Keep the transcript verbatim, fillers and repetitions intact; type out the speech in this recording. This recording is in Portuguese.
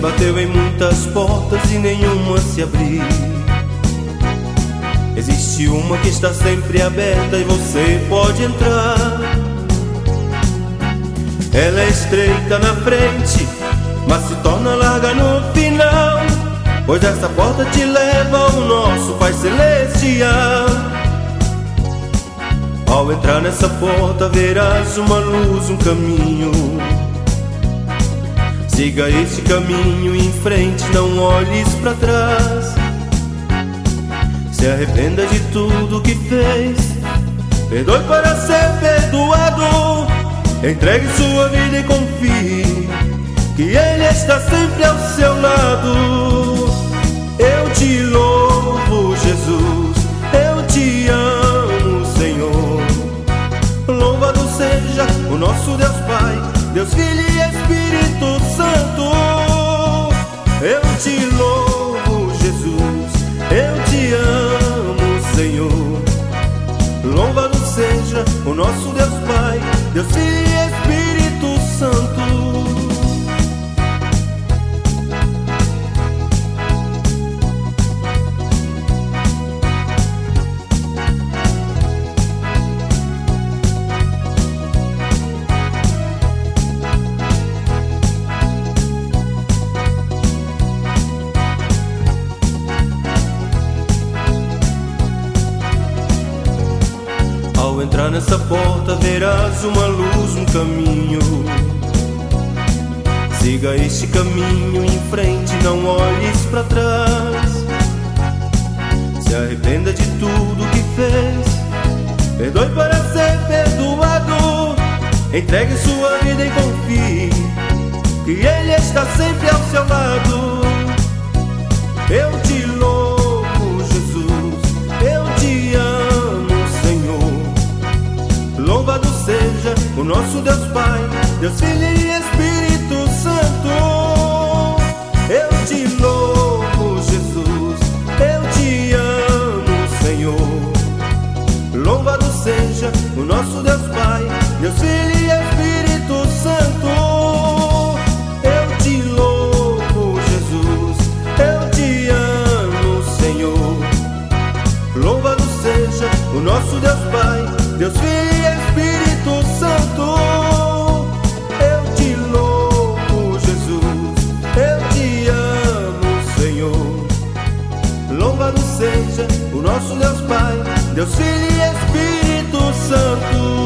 bateu em muitas portas e nenhuma se abriu. Existe uma que está sempre aberta e você pode entrar. Ela é estreita na frente, mas se torna larga no final, pois essa porta te leva ao nosso Pai Celestial. Ao entrar nessa porta verás uma luz, um caminho. Siga esse caminho em frente, não olhes para trás. Se arrependa de tudo que fez, perdoe para ser perdoado. Entregue sua vida e confie que Ele está sempre ao seu lado. Eu te louvo, Jesus, eu te amo, Senhor. Louvado seja o nosso Deus Pai, Deus Filho e Espírito Santo. Eu te louvo, Jesus, eu te amo, Senhor. Louvado seja o nosso Deus Pai, Deus Filho e Espírito Santo. Ao entrar nessa porta verás uma luz, um caminho. Siga este caminho em frente, não olhes para trás. Se arrependa de tudo que fez, perdoe para ser perdoado. Entregue sua vida e confie que Ele está sempre ao seu lado. Eu te louvo, Jesus, eu te amo, Senhor. Louvado seja o nosso Deus Pai, Deus Filho e Espírito Santo. Eu te louvo, Jesus, eu te amo, Senhor. Louvado seja o nosso Deus Pai, Deus Filho e Espírito Santo. Eu te louvo, Jesus, eu te amo, Senhor. Louvado seja o nosso Deus Pai, Deus Filho e Espírito Santo. Eu te louvo, Jesus, eu te amo, Senhor. Louvado seja o nosso Deus Pai, Deus Filho e Espírito Santo.